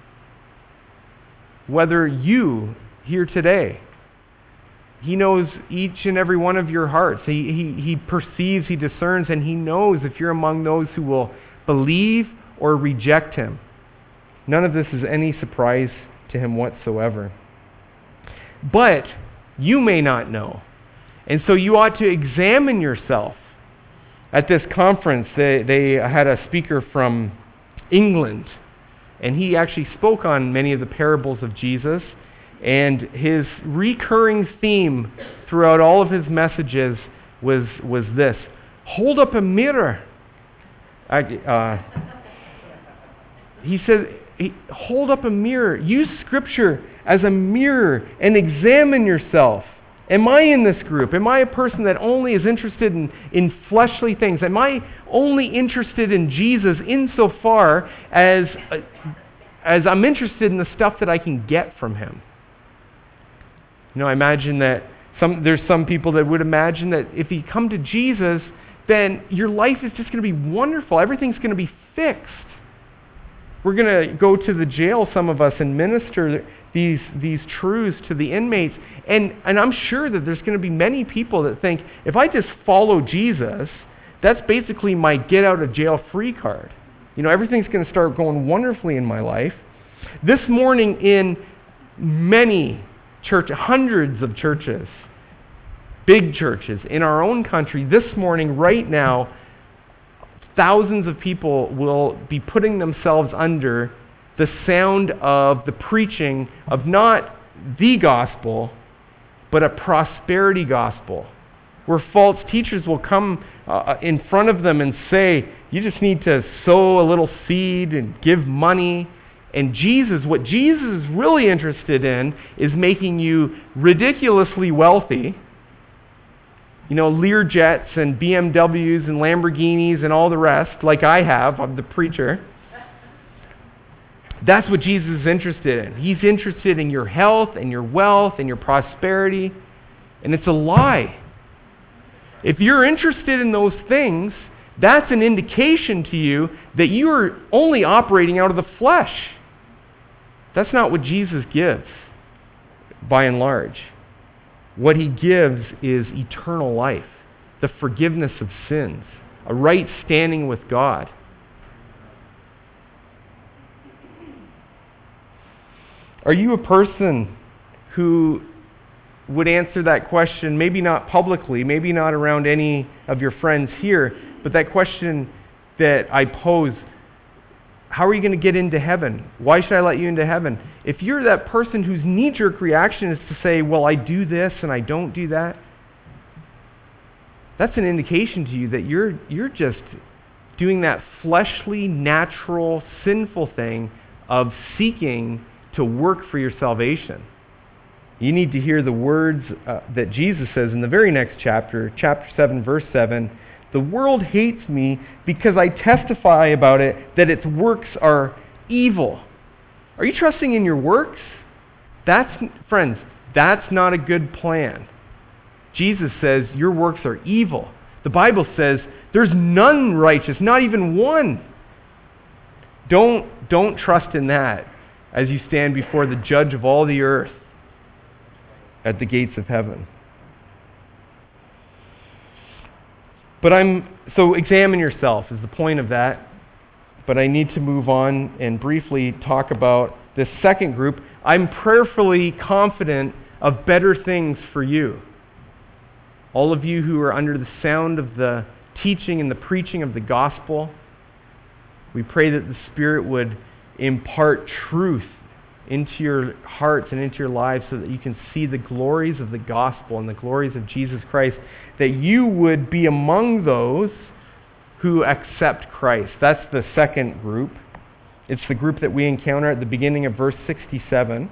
whether you here today, he knows each and every one of your hearts. He, he, he perceives, he discerns, and he knows if you're among those who will believe or reject him. None of this is any surprise to him whatsoever. But you may not know. And so you ought to examine yourself. At this conference, they, they had a speaker from England, and he actually spoke on many of the parables of Jesus. And his recurring theme throughout all of his messages was, was this: hold up a mirror. I, uh, he said, hold up a mirror. Use Scripture as a mirror and examine yourself. Am I in this group? Am I a person that only is interested in, in fleshly things? Am I only interested in Jesus insofar as, uh, as I'm interested in the stuff that I can get from him? You know, I imagine that some, there's some people that would imagine that if you come to Jesus, then your life is just going to be wonderful. Everything's going to be fixed. We're going to go to the jail, some of us, and minister these, these truths to the inmates. And, and I'm sure that there's going to be many people that think, if I just follow Jesus, that's basically my get-out-of-jail-free card. You know, everything's going to start going wonderfully in my life. This morning in many church, hundreds of churches, big churches in our own country, this morning, right now, thousands of people will be putting themselves under the sound of the preaching of not the gospel, but a prosperity gospel, where false teachers will come uh, in front of them and say, you just need to sow a little seed and give money. And Jesus, what Jesus is really interested in is making you ridiculously wealthy. You know, Learjets and B M Ws and Lamborghinis and all the rest, like I have, I'm the preacher. That's what Jesus is interested in. He's interested in your health and your wealth and your prosperity. And it's a lie. If you're interested in those things, that's an indication to you that you're only operating out of the flesh. That's not what Jesus gives, by and large. What he gives is eternal life, the forgiveness of sins, a right standing with God. Are you a person who would answer that question, maybe not publicly, maybe not around any of your friends here, but that question that I pose, how are you going to get into heaven? Why should I let you into heaven? If you're that person whose knee-jerk reaction is to say, well, I do this and I don't do that, that's an indication to you that you're you're just doing that fleshly, natural, sinful thing of seeking to work for your salvation. You need to hear the words uh, that Jesus says in the very next chapter, chapter seven, verse seven, the world hates me because I testify about it that its works are evil. Are you trusting in your works? That's, friends, that's not a good plan. Jesus says your works are evil. The Bible says there's none righteous, not even one. Don't, don't trust in that as you stand before the judge of all the earth at the gates of heaven. But I'm, so examine yourself is the point of that. But I need to move on and briefly talk about this second group. I'm prayerfully confident of better things for you. All of you who are under the sound of the teaching and the preaching of the gospel, we pray that the Spirit would impart truth into your hearts and into your lives so that you can see the glories of the gospel and the glories of Jesus Christ, that you would be among those who accept Christ. That's the second group. It's the group that we encounter at the beginning of verse sixty-seven.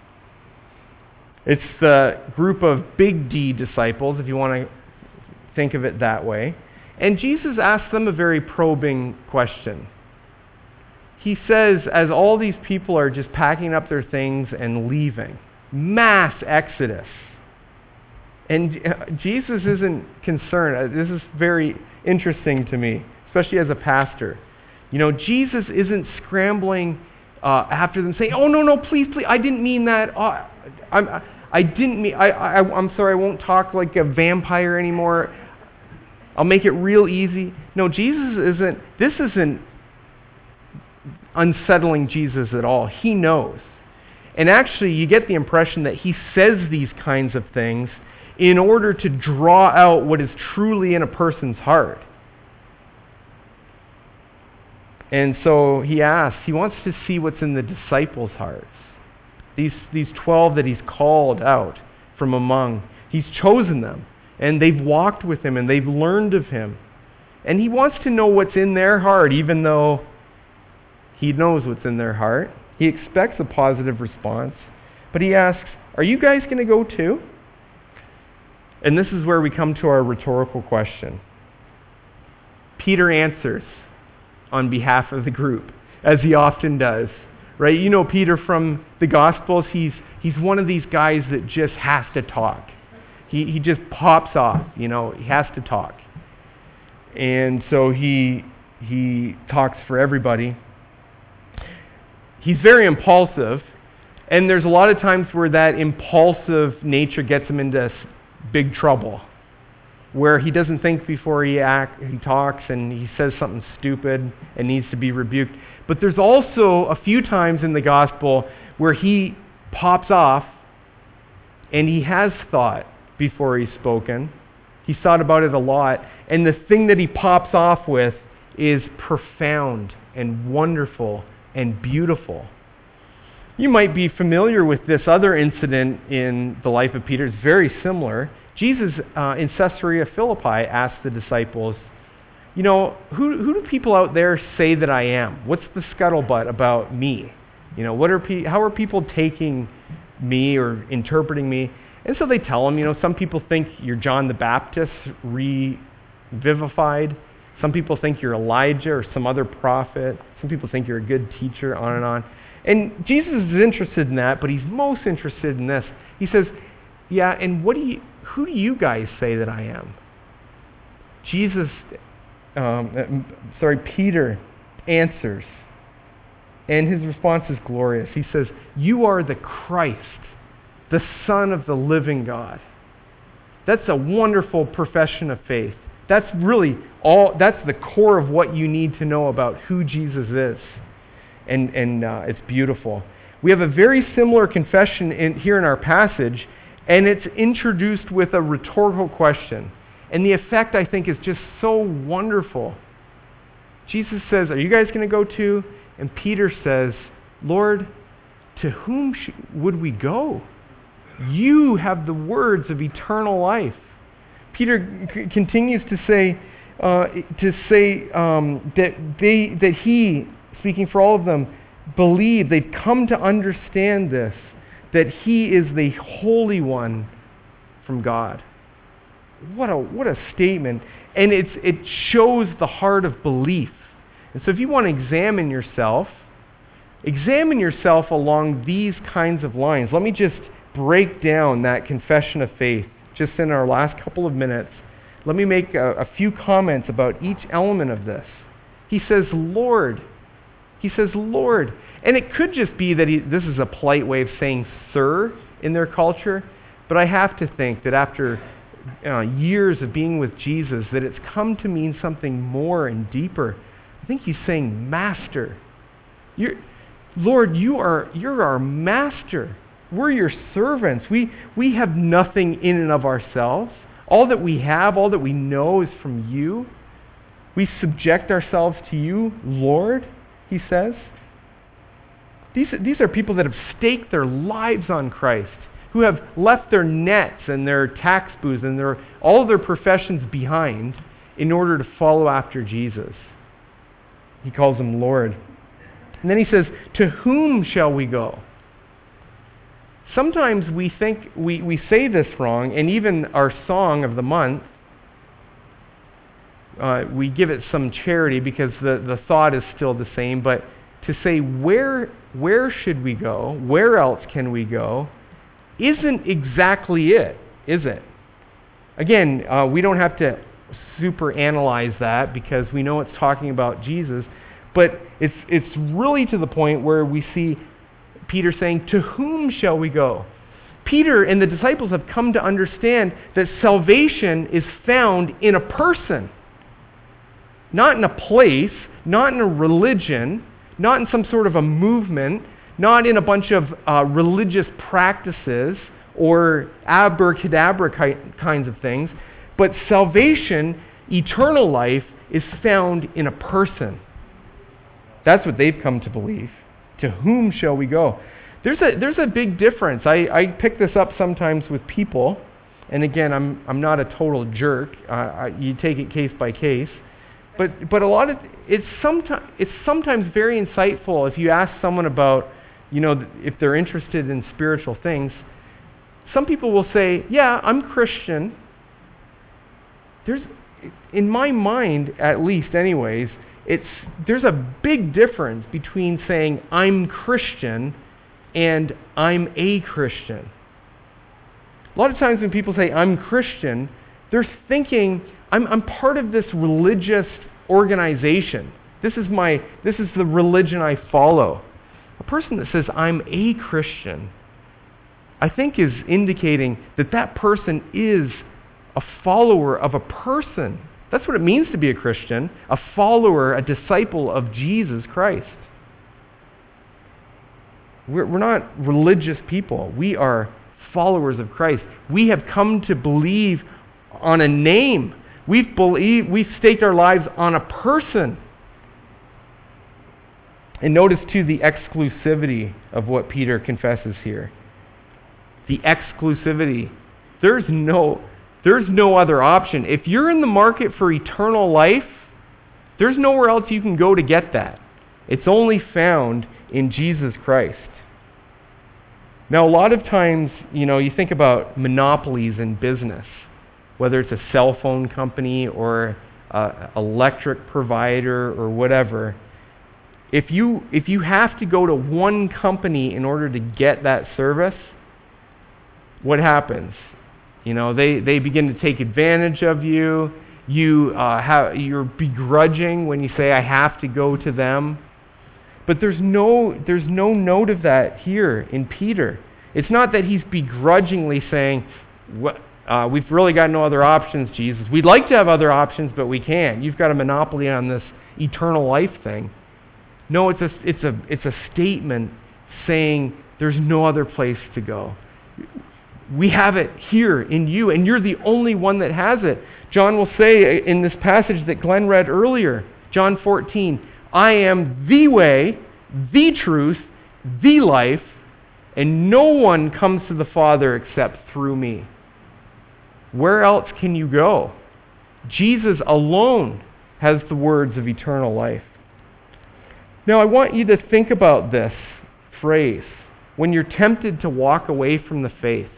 It's the group of big D disciples, if you want to think of it that way. And Jesus asks them a very probing question. He says, as all these people are just packing up their things and leaving, mass exodus. And Jesus isn't concerned. This is very interesting to me, especially as a pastor. You know, Jesus isn't scrambling uh, after them saying, oh, no, no, please, please, I didn't mean that. Oh, I'm, I didn't mean, I, I, I'm sorry, I won't talk like a vampire anymore. I'll make it real easy. No, Jesus isn't, this isn't unsettling Jesus at all. He knows. And actually, you get the impression that he says these kinds of things in order to draw out what is truly in a person's heart. And so he asks, he wants to see what's in the disciples' hearts. These, these twelve that he's called out from among, he's chosen them. And they've walked with him and they've learned of him. And he wants to know what's in their heart, even though he knows what's in their heart. He expects a positive response. But he asks, are you guys going to go too? And this is where we come to our rhetorical question. Peter answers on behalf of the group, as he often does. Right? You know Peter from the Gospels. He's, he's one of these guys that just has to talk. He, he just pops off. You know, he has to talk. And so he, he talks for everybody. He's very impulsive, and there's a lot of times where that impulsive nature gets him into big trouble, where he doesn't think before he act, he talks, and he says something stupid and needs to be rebuked. But there's also a few times in the gospel where he pops off, and he has thought before he's spoken. He's thought about it a lot, and the thing that he pops off with is profound and wonderful and beautiful. You might be familiar with this other incident in the life of Peter. It's very similar. Jesus, uh, in Caesarea Philippi, asked the disciples, you know, who, who do people out there say that I am? What's the scuttlebutt about me? You know, what are pe- how are people taking me or interpreting me? And so they tell him, you know, some people think you're John the Baptist revivified. Some people think you're Elijah or some other prophet. Some people think you're a good teacher, on and on. And Jesus is interested in that, but he's most interested in this. He says, yeah, and what do you, who do you guys say that I am? Jesus, um, sorry, Peter answers, and his response is glorious. He says, you are the Christ, the Son of the living God. That's a wonderful profession of faith. That's really all, that's the core of what you need to know about who Jesus is. And, and uh, it's beautiful. We have a very similar confession in, here in our passage, and it's introduced with a rhetorical question. And the effect, I think, is just so wonderful. Jesus says, are you guys going to go too? And Peter says, Lord, to whom sh- would we go? You have the words of eternal life. Peter c- continues to say, uh, to say um, that they, that he, speaking for all of them, believe, they've come to understand this, that he is the Holy One from God. What a what a statement. And it's it shows the heart of belief. And so if you want to examine yourself, examine yourself along these kinds of lines. Let me just break down that confession of faith just in our last couple of minutes. Let me make a, a few comments about each element of this. He says, Lord. He says, Lord. And it could just be that he, this is a polite way of saying sir in their culture, but I have to think that after uh, years of being with Jesus, that it's come to mean something more and deeper. I think he's saying master. You're, Lord, you are, you're our master. We're your servants. We, we have nothing in and of ourselves. All that we have, all that we know is from you. We subject ourselves to you, Lord, he says. These, these are people that have staked their lives on Christ, who have left their nets and their tax booths and their, all their professions behind in order to follow after Jesus. He calls him Lord. And then he says, to whom shall we go? Sometimes we think, we, we say this wrong, and even our song of the month, uh, we give it some charity because the, the thought is still the same, but to say where, where should we go, where else can we go, isn't exactly it, is it? Again, uh, we don't have to super analyze that because we know it's talking about Jesus, but it's it's really to the point where we see Peter saying, to whom shall we go? Peter and the disciples have come to understand that salvation is found in a person, not in a place, not in a religion, not in some sort of a movement, not in a bunch of uh, religious practices or abracadabra ki- kinds of things, but salvation, eternal life, is found in a person. That's what they've come to believe. To whom shall we go? There's a there's a big difference. I, I pick this up sometimes with people, and again, I'm I'm not a total jerk. Uh, I, you take it case by case, but but a lot of it's sometimes it's sometimes very insightful if you ask someone about, you know, if they're interested in spiritual things. Some people will say, "Yeah, I'm Christian." There's, in my mind, at least, anyways. It's, there's a big difference between saying I'm Christian and I'm a Christian. A lot of times when people say I'm Christian, they're thinking I'm, I'm part of this religious organization. This is my this is the religion I follow. A person that says I'm a Christian, I think is indicating that that person is a follower of a person. That's what it means to be a Christian, a follower, a disciple of Jesus Christ. We're, we're not religious people. We are followers of Christ. We have come to believe on a name. We've believed, we've staked our lives on a person. And notice too the exclusivity of what Peter confesses here. The exclusivity. There's no, there's no other option. If you're in the market for eternal life, there's nowhere else you can go to get that. It's only found in Jesus Christ. Now, a lot of times, you know, you think about monopolies in business, whether it's a cell phone company or an electric provider or whatever. If you if you have to go to one company in order to get that service, what happens? You know, they, they begin to take advantage of you. You uh, have you're begrudging when you say, "I have to go to them." But there's no there's no note of that here in Peter. It's not that he's begrudgingly saying, "What uh, we've really got no other options, Jesus. We'd like to have other options, but we can't. You've got a monopoly on this eternal life thing." No, it's a it's a it's a statement saying there's no other place to go. We have it here in you, and you're the only one that has it. John will say in this passage that Glenn read earlier, John fourteen, "I am the way, the truth, the life, and no one comes to the Father except through me." Where else can you go? Jesus alone has the words of eternal life. Now, I want you to think about this phrase. When you're tempted to walk away from the faith,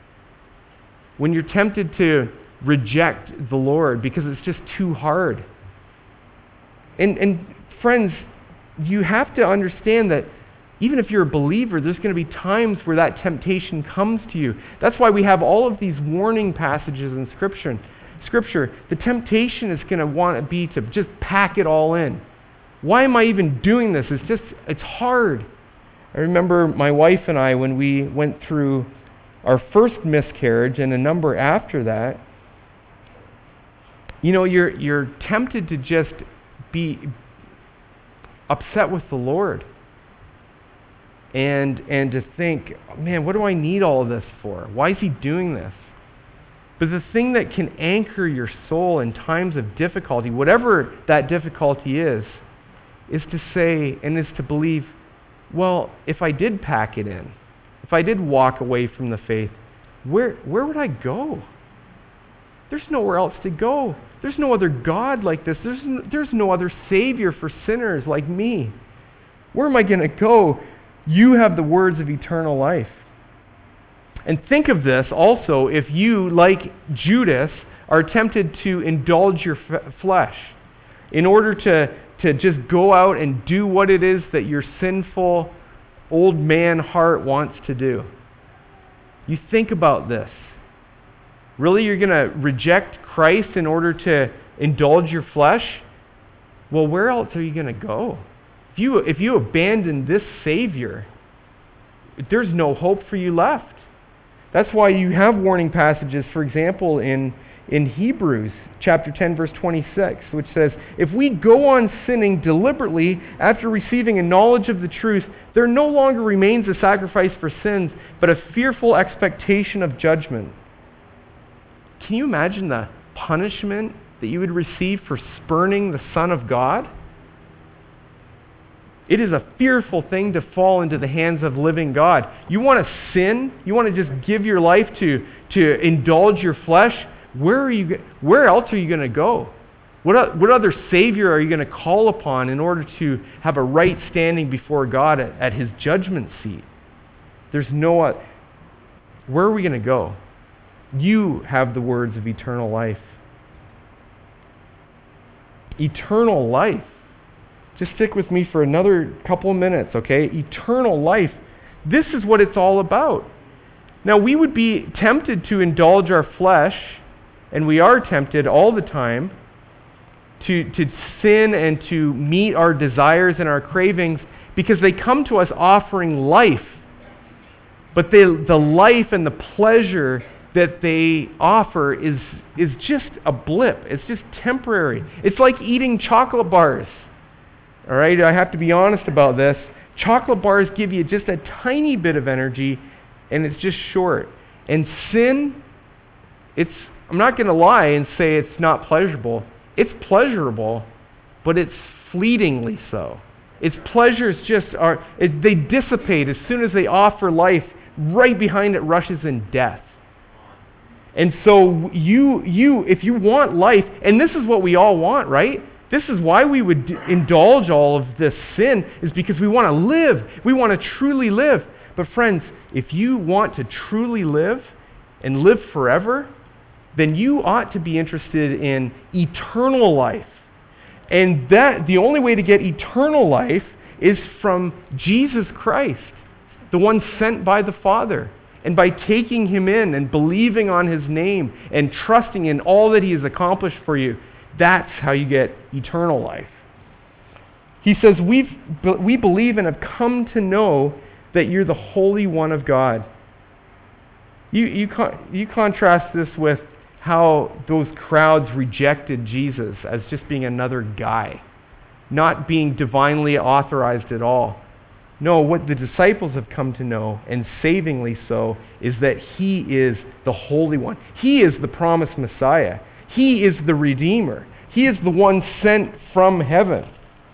when you're tempted to reject the Lord because it's just too hard. And, and friends, you have to understand that even if you're a believer, there's going to be times where that temptation comes to you. That's why we have all of these warning passages in Scripture. Scripture, the temptation is going to want to be to just pack it all in. Why am I even doing this? It's just, it's hard. I remember my wife and I, when we went through our first miscarriage and a number after that, you know, you're you're tempted to just be upset with the Lord. And and to think, man, what do I need all of this for? Why is he doing this? But the thing that can anchor your soul in times of difficulty, whatever that difficulty is, is to say and is to believe, well, if I did pack it in, if I did walk away from the faith, where where would I go? There's nowhere else to go. There's no other God like this. There's no, there's no other Savior for sinners like me. Where am I going to go? You have the words of eternal life. And think of this also if you, like Judas, are tempted to indulge your f- flesh in order to, to just go out and do what it is that your sinful old man heart wants to do. You think about this. Really, you're going to reject Christ in order to indulge your flesh? Well, where else are you going to go? If you, if you abandon this Savior, there's no hope for you left. That's why you have warning passages, for example, in, in Hebrews chapter ten, verse twenty-six, which says, "If we go on sinning deliberately after receiving a knowledge of the truth, there no longer remains a sacrifice for sins, but a fearful expectation of judgment." Can you imagine the punishment that you would receive for spurning the Son of God? It is a fearful thing to fall into the hands of living God. You want to sin? You want to just give your life to, to indulge your flesh? Where are you? Where else are you going to go? What, what other Savior are you going to call upon in order to have a right standing before God at, at His judgment seat? There's no... Uh, where are we going to go? You have the words of eternal life. Eternal life. Just stick with me for another couple of minutes, okay? Eternal life. This is what it's all about. Now, we would be tempted to indulge our flesh, and we are tempted all the time to, to sin and to meet our desires and our cravings because they come to us offering life. But they, the life and the pleasure that they offer is, is just a blip. It's just temporary. It's like eating chocolate bars. All right, I have to be honest about this. Chocolate bars give you just a tiny bit of energy, and it's just short. And sin, it's I'm not going to lie and say it's not pleasurable. It's pleasurable, but it's fleetingly so. Its pleasures just are, it, they dissipate as soon as they offer life. Right behind it rushes in death. And so you, you, if you want life, and this is what we all want, right? This is why we would d- indulge all of this sin, is because we want to live. We want to truly live. But friends, if you want to truly live and live forever, then you ought to be interested in eternal life. And that the only way to get eternal life is from Jesus Christ, the one sent by the Father. And by taking him in and believing on his name and trusting in all that he has accomplished for you, that's how you get eternal life. He says, We've, we believe and have come to know that you're the Holy One of God. You, you, con- you contrast this with how those crowds rejected Jesus as just being another guy, not being divinely authorized at all. No, what the disciples have come to know, and savingly so, is that he is the Holy One. He is the promised Messiah. He is the Redeemer. He is the one sent from heaven.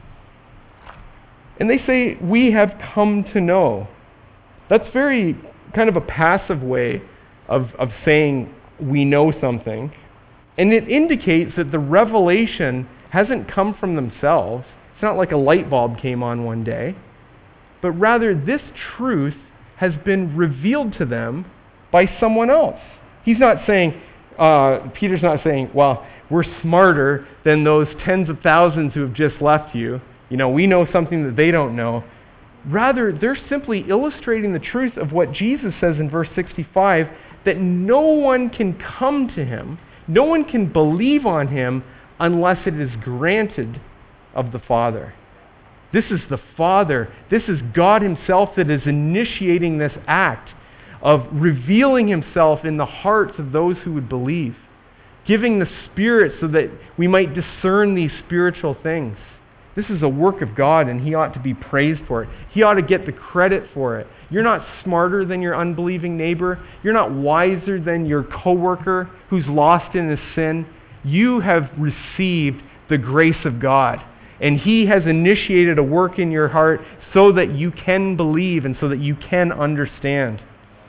And they say, we have come to know. That's very kind of a passive way of, of saying we know something. And it indicates that the revelation hasn't come from themselves. It's not like a light bulb came on one day. But rather, this truth has been revealed to them by someone else. He's not saying, uh, Peter's not saying, well, we're smarter than those tens of thousands who have just left you. You know, we know something that they don't know. Rather, they're simply illustrating the truth of what Jesus says in verse sixty-five, that no one can come to him, no one can believe on him unless it is granted of the Father. This is the Father, this is God himself that is initiating this act of revealing himself in the hearts of those who would believe, giving the Spirit so that we might discern these spiritual things. This is a work of God, and he ought to be praised for it. He ought to get the credit for it. You're not smarter than your unbelieving neighbor. You're not wiser than your coworker who's lost in his sin. You have received the grace of God. And he has initiated a work in your heart so that you can believe and so that you can understand.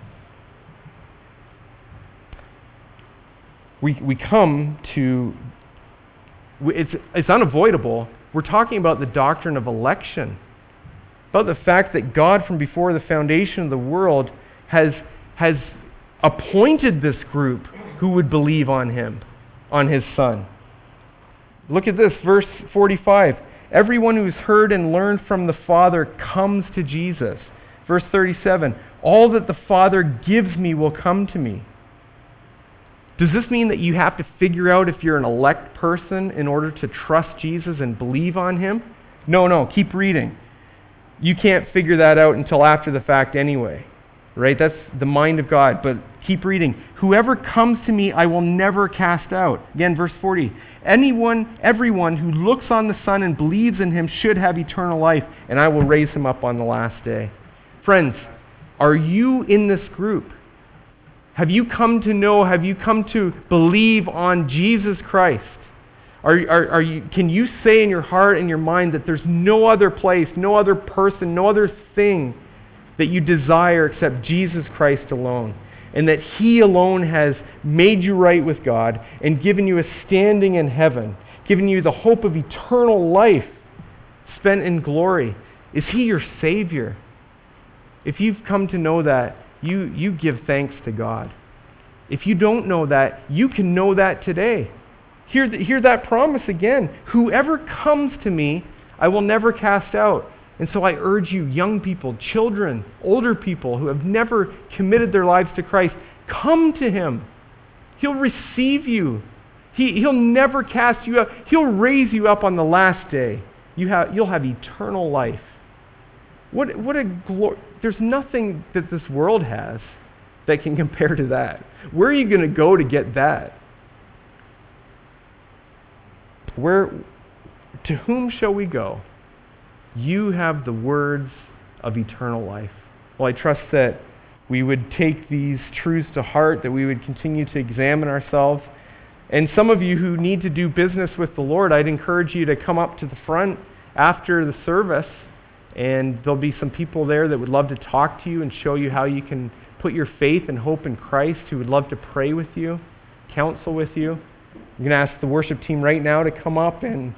We, we come to, it's, it's unavoidable. We're talking about the doctrine of election, about the fact that God from before the foundation of the world has, has appointed this group who would believe on him, on his Son. Look at this, verse forty-five. Everyone who's heard and learned from the Father comes to Jesus. Verse thirty-seven. All that the Father gives me will come to me. Does this mean that you have to figure out if you're an elect person in order to trust Jesus and believe on him? No, no, keep reading. You can't figure that out until after the fact anyway. Right? That's the mind of God. But keep reading. Whoever comes to me, I will never cast out. Again, verse forty. Anyone, everyone who looks on the Son and believes in him should have eternal life, and I will raise him up on the last day. Friends, are you in this group? Have you come to know, have you come to believe on Jesus Christ? Are, are, are you, can you say in your heart and your mind that there's no other place, no other person, no other thing that you desire except Jesus Christ alone? And that he alone has made you right with God and given you a standing in heaven, given you the hope of eternal life spent in glory. Is he your Savior? If you've come to know that, you, you give thanks to God. If you don't know that, you can know that today. Hear, the, hear that promise again. Whoever comes to me, I will never cast out. And so I urge you, young people, children, older people who have never committed their lives to Christ, come to him. He'll receive you. He, he'll never cast you out. He'll raise you up on the last day. You have, you'll have eternal life. What, what a glor- There's nothing that this world has that can compare to that. Where are you going to go to get that? Where, to whom shall we go? You have the words of eternal life. Well, I trust that we would take these truths to heart, that we would continue to examine ourselves, And some of you who need to do business with the Lord, I'd encourage you to come up to the front after the service, and there'll be some people there that would love to talk to you and show you how you can put your faith and hope in Christ, who would love to pray with you, counsel with you. I'm going to ask the worship team right now to come up and